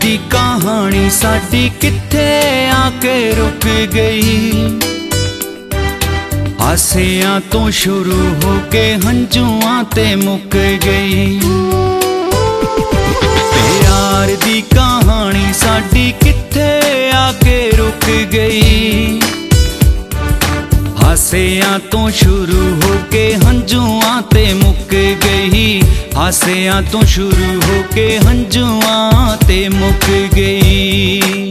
दी कहानी साडी किथे आके रुक गई। हासियां तो शुरू होके हंजुआं ते मुक गई। प्यार दी कहानी साडी किथे आके रुक गई। हासियां तो शुरू होके हंजुआं ते मुक गई। हासियां तो शुरू होके हंजुआं ते मुक गई।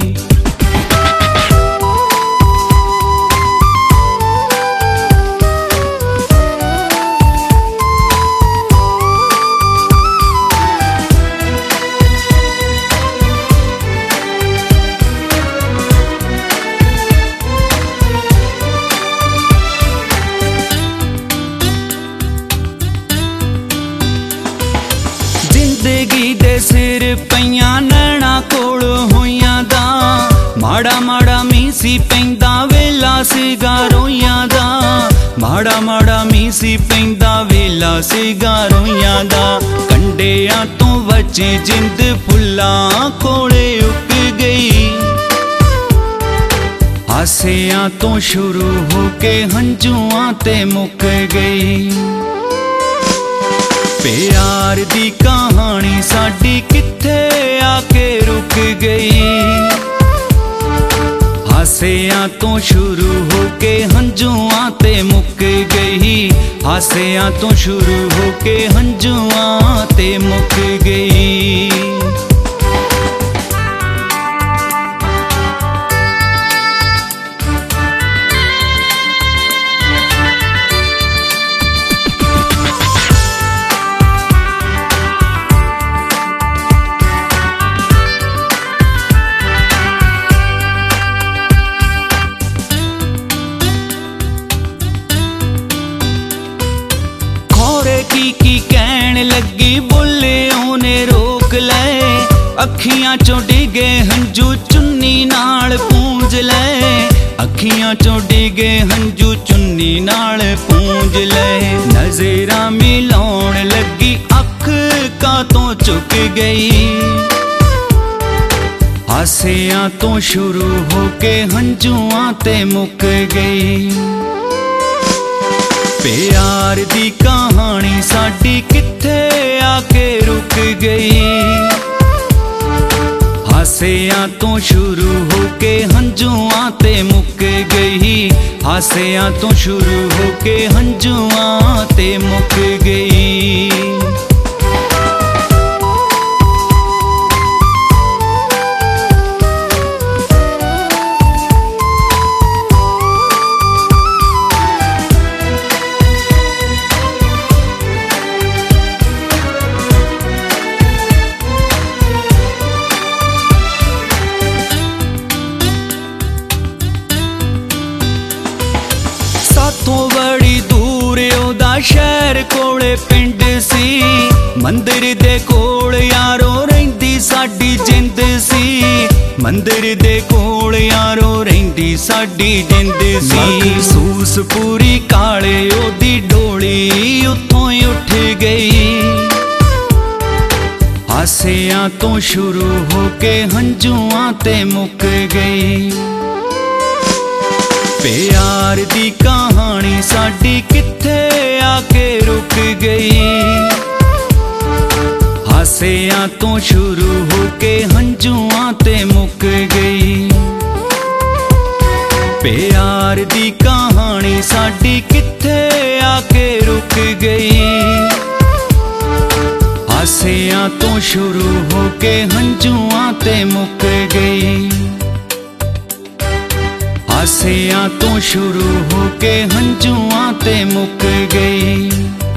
जिंदगी दे सिर पईयां नैना कोल होइयां दा। माड़ा माड़ा मीं सी पैंदा वेला सीगा रोइयां दा। माड़ा माड़ा मीं सी पैंदा वेला सीगा रोइयां दा। कंडियां तो बची जिंद फुल्लां कोले उक गई। हासियां तो शुरू होके हंजुआं ते मुक गई। प्यार दी कहानी साडी किथे आके रुक गई। हासियां तो शुरू होके हंजुआं ते मुक गई। हासियां तो शुरू होके हंजुआं ते मुक गई। की कहन लगी बोले ओने रोक ले। अखियां चों डिगे हंजू चुन्नी नाल पूंज ले। अखियां चों डिगे हंजू चुन्नी नाल पूंज ले। नज़रां मिलाउण लगी अख का तो चुक गई। हासियां तो शुरू होके हंजुआं ते मुक गई। प्यार दी कहानी साडी किथे आके रुक गई। हासियां तो शुरू होके हंजुआं ते मुक गई। हासियां तो शुरू होके हंजुआं ते मुक गई। साथों बड़ी दूर ओदा शहर कोले पिंड सी। मंदिर दे कोल यारो रहिंदी साडी जिंद सी। मंदिर दे कोल यारो रहिंदी साडी जिंद सी। महसूस पूरी काले ओदी डोली उत्थों उठ गई। हासियां तो शुरू होके हंजुआं ते मुक गई। प्यार दी कहानी साडी किथे आके रुक गई। हासियां तो शुरू होके हंजुआं ते मुक गई। प्यार दी कहानी साडी किथे आके रुक गई। हासियां तो शुरू होके हंजुआं ते मुक गई। हासियां तो शुरू होके हंजुआं ते मुक गई।